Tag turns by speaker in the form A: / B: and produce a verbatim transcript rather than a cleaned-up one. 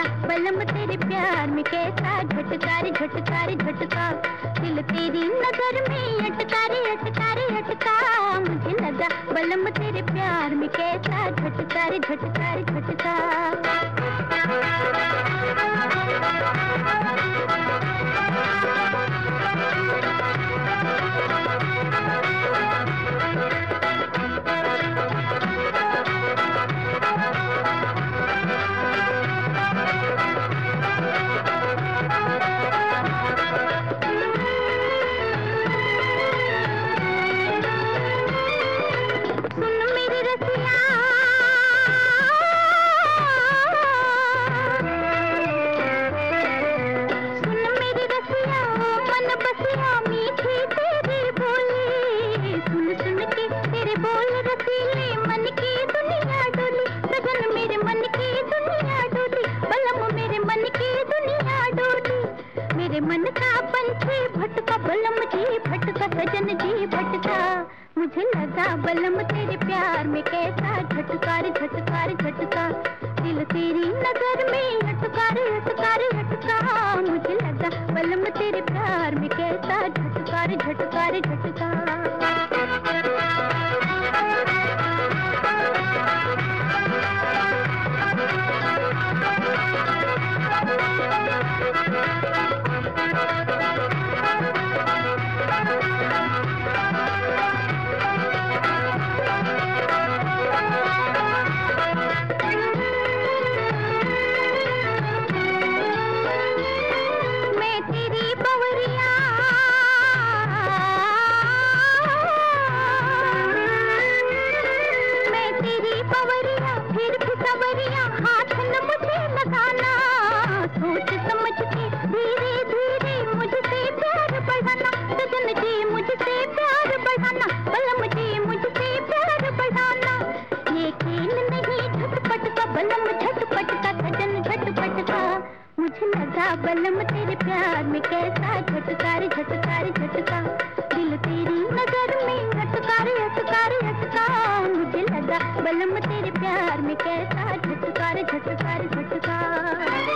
A: बलम तेरे प्यार में कैसा झटका रे झटका रे झटका, दिल तेरी नजर में अटका रे अटका रे अटका, मुझे लगा बलम तेरे प्यार में कैसा झटका रे झटका रे झटका। मन का पंछी भटका बलम जी भटका सजन जी भटका, मुझे लगा बलम तेरे प्यार में कैसा झटका रे झटका रे झटका, दिल तेरी नजर में अटका रे अटका रे अटका, मुझे लगा बलम तेरे प्यार में कैसा झटका रे झटका रे झटका। हाथ न मुझे लगाना, सोच समझ के धीरे धीरे मुझसे प्यार बढ़ाना, सजन जी मुझसे प्यार बढ़ाना, बलम जी मुझसे प्यार बढ़ाना, ये खेल नहीं झटपट का बलम झटपट का सजन झटपट का, मुझे लगा बलम तेरे प्यार में कैसा झटका रे झटका रे झटका, दिल तेरी नजर में अटका रे अटका रे अटका, मुझे लगा बलम तेरे प्यार में कैसा झटका रे झटका रे झटका।